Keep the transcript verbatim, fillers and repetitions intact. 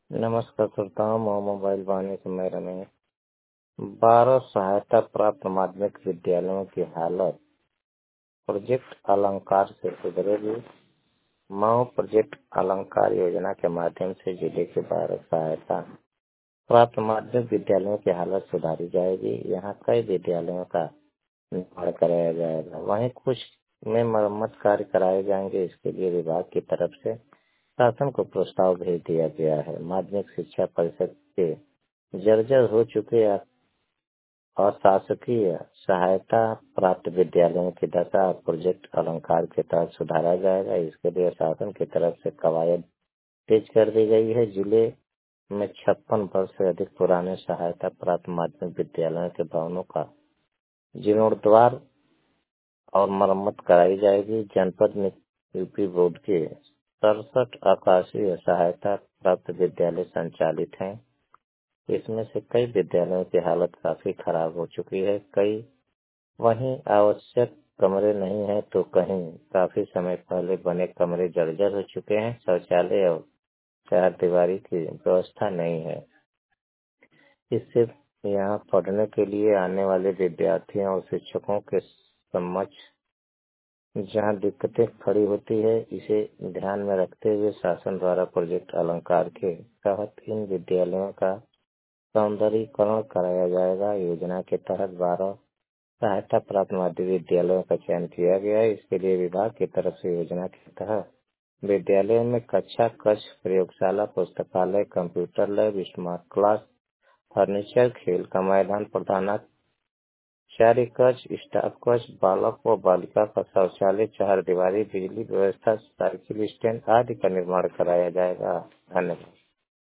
नमस्कार श्रोताओं, मैं मोबाइल वाणी से मैं रमेश। बारह सहायता प्राप्त माध्यमिक विद्यालयों की हालत प्रोजेक्ट अलंकार से सुधरेगी। मऊ प्रोजेक्ट अलंकार योजना के माध्यम से जिले के बारह सहायता प्राप्त माध्यमिक विद्यालयों की हालत सुधारी जाएगी। यहाँ कई विद्यालयों का निर्माण कराया जाएगा, वहीं कुछ में मरम्मत कार्य कराए जाएंगे। इसके लिए विभाग की तरफ से शासन को प्रस्ताव भेज दिया गया है। माध्यमिक शिक्षा परिषद के जर्जर हो चुके अशासकीय सहायता प्राप्त विद्यालयों की दशा प्रोजेक्ट अलंकार के तहत सुधारा जाएगा। इसके लिए शासन की तरफ से कवायद तेज कर दी गई है। जिले में छप्पन वर्ष से अधिक पुराने सहायता प्राप्त माध्यमिक विद्यालयों के भवनों का जीर्णोद्धार और मरम्मत कराई जाएगी। जनपद में यूपी बोर्ड के सड़सठ आकाशीय सहायता प्राप्त विद्यालय संचालित हैं। इसमें से कई विद्यालयों की हालत काफी खराब हो चुकी है। कई वहीं आवश्यक कमरे नहीं है, तो कहीं काफी समय पहले बने कमरे जर्जर हो चुके हैं। शौचालय और चार दीवारी की व्यवस्था नहीं है। इससे यहाँ पढ़ने के लिए आने वाले विद्यार्थियों और शिक्षकों के समक्ष जहाँ दिक्कतें खड़ी होती है, इसे ध्यान में रखते हुए शासन द्वारा प्रोजेक्ट अलंकार के तहत इन विद्यालयों का सौंदर्यीकरण कराया जाएगा। योजना के तहत बारह सहायता प्राप्त माध्यमिक विद्यालयों का चयन किया गया है। इसके लिए विभाग की तरफ से योजना के तहत विद्यालयों में कक्षा, कक्ष, प्रयोगशाला, पुस्तकालय, computer lab, smart class, furniture, खेल का मैदान, प्रधानाचार्य कक्ष, स्टाफ कक्ष, बालक व बालिका का शौचालय, चार दीवारी, बिजली व्यवस्था, साइकिल स्टैंड आदि का निर्माण कराया जाएगा। धन्यवाद।